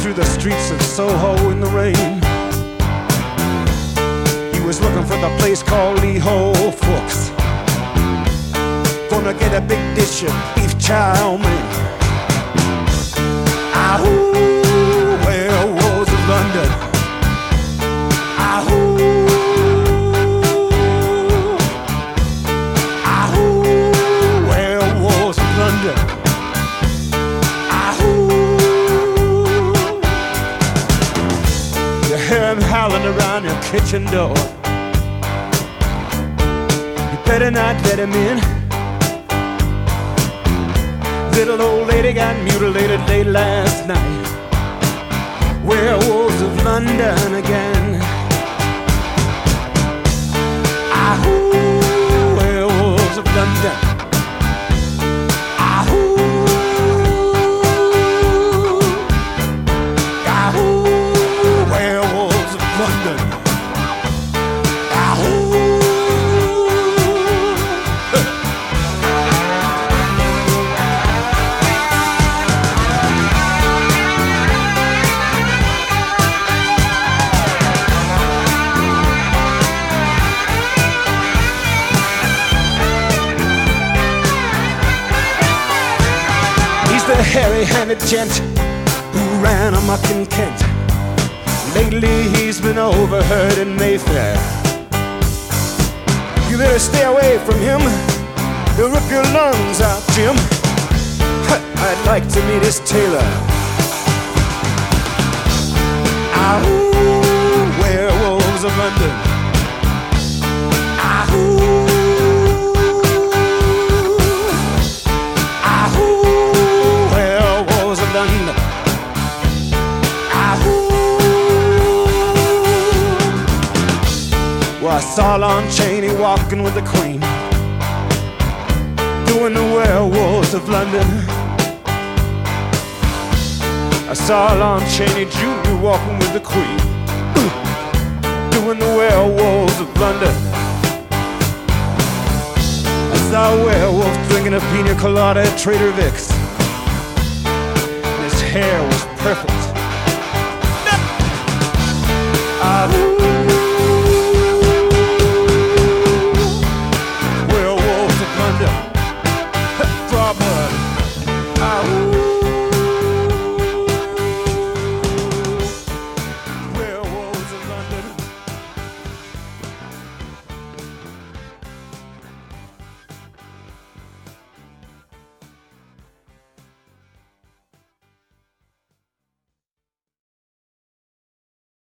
through the streets of Soho in the rain. He was looking for the place called Lee Ho Fooks. Gonna get a big dish of beef chow mein. Ahoo, werewolves of London. Ahoo, ahoo, werewolves of London. Hear him howling around your kitchen door. You better not let him in. Little old lady got mutilated late last night. Werewolves of London again. Ahoo, werewolves of London. Ahoo, ahoo, werewolves of London. Ahoo. He's the hairy-handed gent who ran amok in Kent. Lately he's been overheard in Mayfair. You better stay away from him. He'll rip your lungs out, Jim. I'd like to meet his tailor. Ahoo, werewolves of London. Ahoo, ahoo, werewolves of London. Ahoo. Well, I saw Lon Chaney walking with the Queen, doing the werewolves of London. I saw Lon Chaney Jr. walking with the Queen, doing the werewolves of London. I saw a werewolf drinking a pina colada at Trader Vic's, and his hair was perfect. Ahoo.